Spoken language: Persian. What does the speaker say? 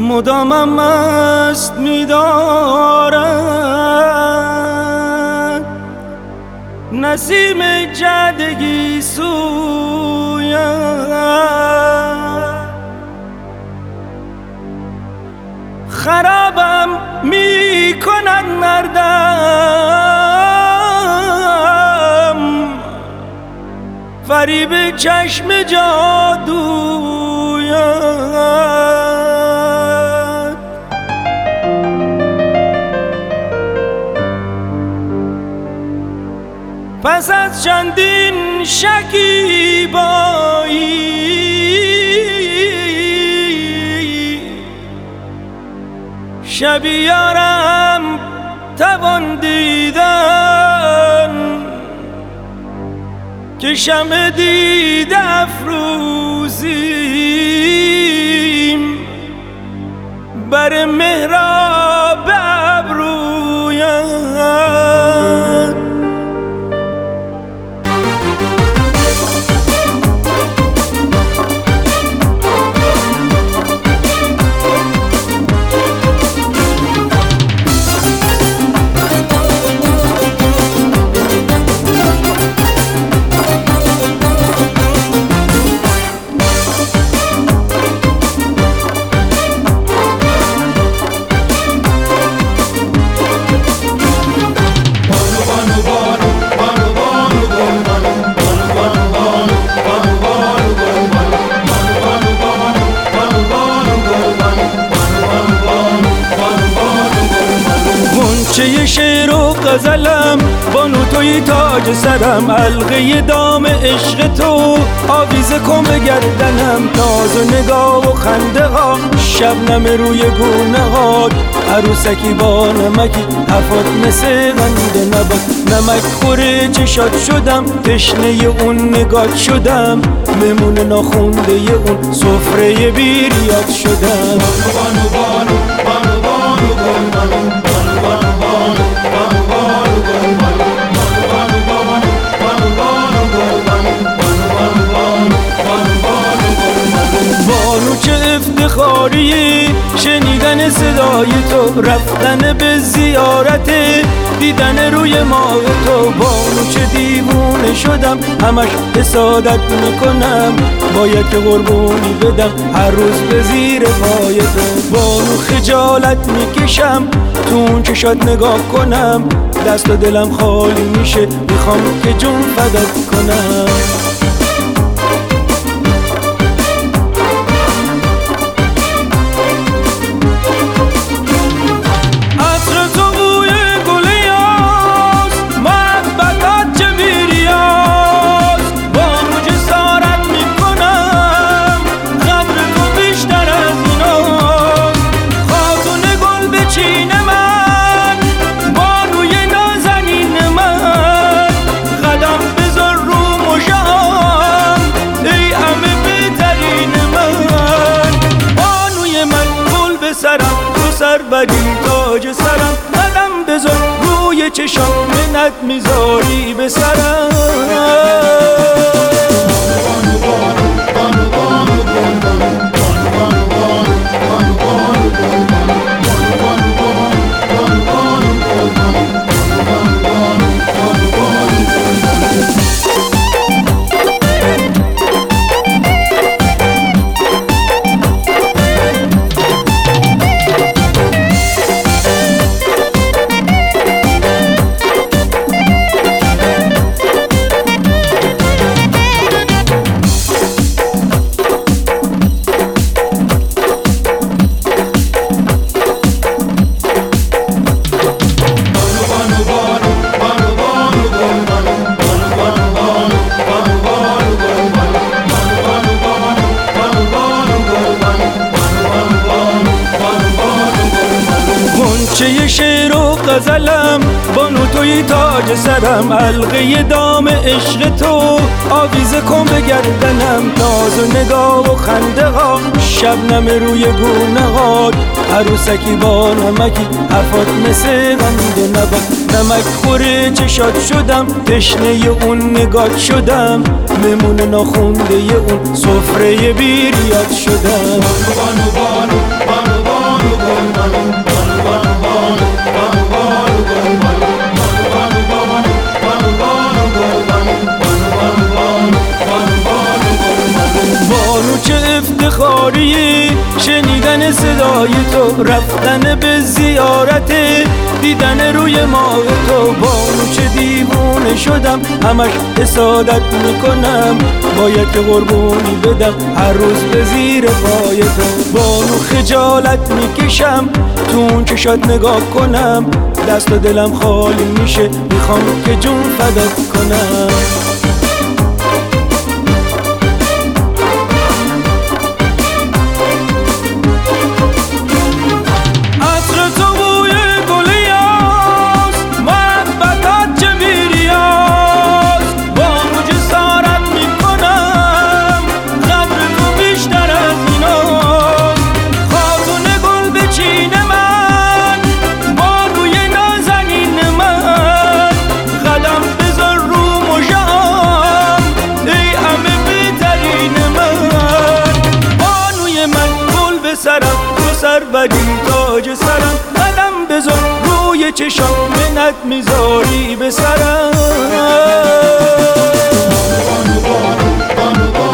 مدامم مست می‌دارد نسیم جدگی سویم، خرابم می‌کند نردم فریب چشم جادویم. پس از چندین شکیبایی شبی یارم توان دیدن که شمع دیده افروزیم بر محراب ابرویم. چه شعر و غزلم بانو توی تاج سرم، حلقه دام عشق تو آویزه کن به گردنم، ناز و نگاه و خنده ها شبنم روی گونه ها، عروسکی با نمکی حرفات مثل قند نبات، نمک خوره چشات شدم تشنه اون نگات شدم، ممون ناخونده اون سفره بیریات شدم. بانو بانو بانو بانو بانو بانو بانو چه افتخاریه شنیدن صدای تو، رفتن به زیارت دیدن روی ماه تو، بانو چه دیوونه شدم همش حسادت میکنم، باید که قربونی بدم هر روز به زیر پای تو، بانو خجالت میکشم تو اون چشات نگاه کنم، دست و دلم خالی میشه میخوام که جون فدات کنم. بری تاج سرم قدم بذار روی چشام منت میذاری به سرم. چه شعر و غزلم بانو توی تاج سرم، حلقه دام عشق تو آویزه کن به گردنم، ناز و نگاه و خنده ها شبنم روی گونه ها، عروسکی با نمکی حرفات مثل قند نبات، نمک خوره چشات شدم تشنه اون نگات شدم، ممون ناخونده اون سفره بیریات شدم. بانو بانو بانو بانو چه افتخاری شنیدن صدای تو، رفتن به زیارت دیدن روی ماه تو. بانو چه دیوونه شدم همش حسادت میکنم، باید که قربونی بدم هر روز به زیر پای تو. بانو خجالت میکشم تو اون چشات نگاه کنم، دست و دلم خالی میشه میخوام که جون فدات کنم. سروری تاج سرم، قدم بذار روی چشام منت میذاری به سرم. بانو بانو بانو بانو